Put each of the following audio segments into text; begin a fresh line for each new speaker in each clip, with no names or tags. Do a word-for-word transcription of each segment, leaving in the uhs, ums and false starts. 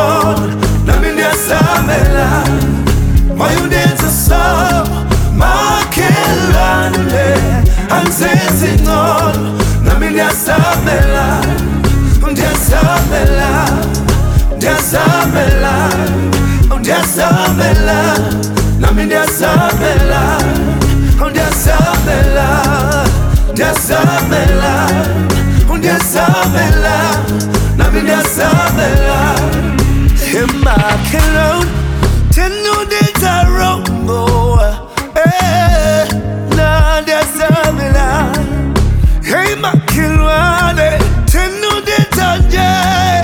ingcono nami ndiyazamela mayundenza so makhelwane angizenzi ingcono nami ndiyazamela ndiyazamela ndiyazamela ndiyazamela nami ndiyazamela ndiyazamela ndiyazamela ndiyazamela nami ndiyazamela emakhelwane tenudinza rombo eh na ndiyazamela emakhelwane tenudinza nje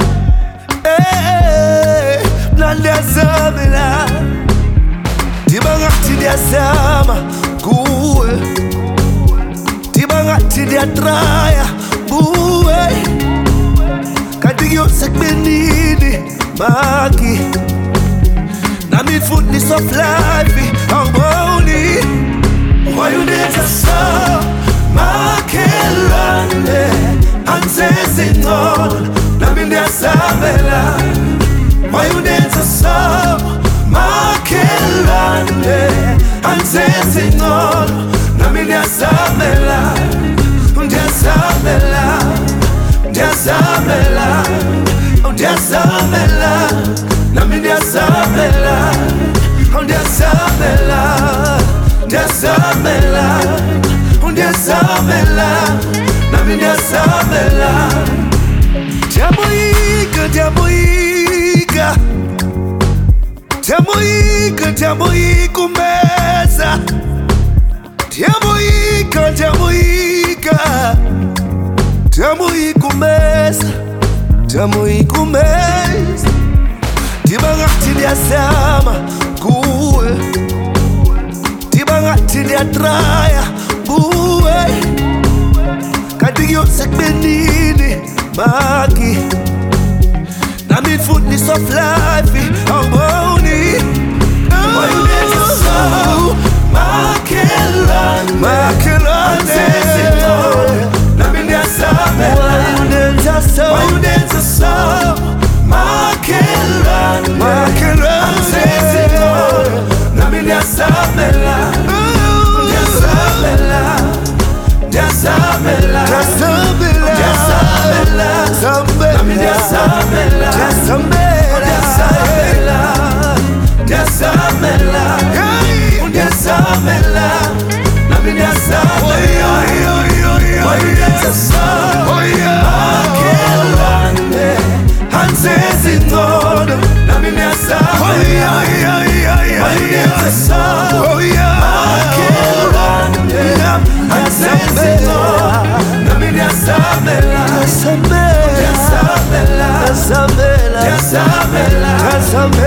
eh na ndiyazamela Dibangati ndiyazama kuwe Dibangati ndiyatraya kuwe Kanti kuyose kubenini maki Nami mfundisi of life awuboni Wayundenza so makhelwane angizenzi ingcono nami ndiyazamela Wayundenza so makhelwane angizenzi ingcono nami ndiyazamela ndiyazamela ndiyazamela ndiyazamela nami ndiyazamela ndiyazamela ndiyazamela ndiyazamela nami ndiyazamela ndiyamoyika ndiyamoyika Ndiyamoyika, ndiyamoyika umeza Ndiyamoyika, ndiyamoyika Ndiyamoyika umeza Ndiyamoyika umeza Ndibangati ndiyazama kuwe Ndibangati ndiyatraya kuwe Kanti kuyose kubenini maki Nami mfundisi of life awuboni Wayundenza so makhelwane angizenzi ingcono nami ndiyazamela Wayundenza so makhelwane angizenzi ingcono nami ndiyazamela ndiyazamela ndiyazamela ndiyazamela nami ndiyazamela ndiyazamela ndiyazamela ndiyazamela nami ndiyazamela Wayundenza so makhelwane angizenzi ingcono nami ndiyazamela Wayundenza so makhelwane angizenzi ingcono nami ndiyazamela ndiyazamela ndiyazamela ndiyazamela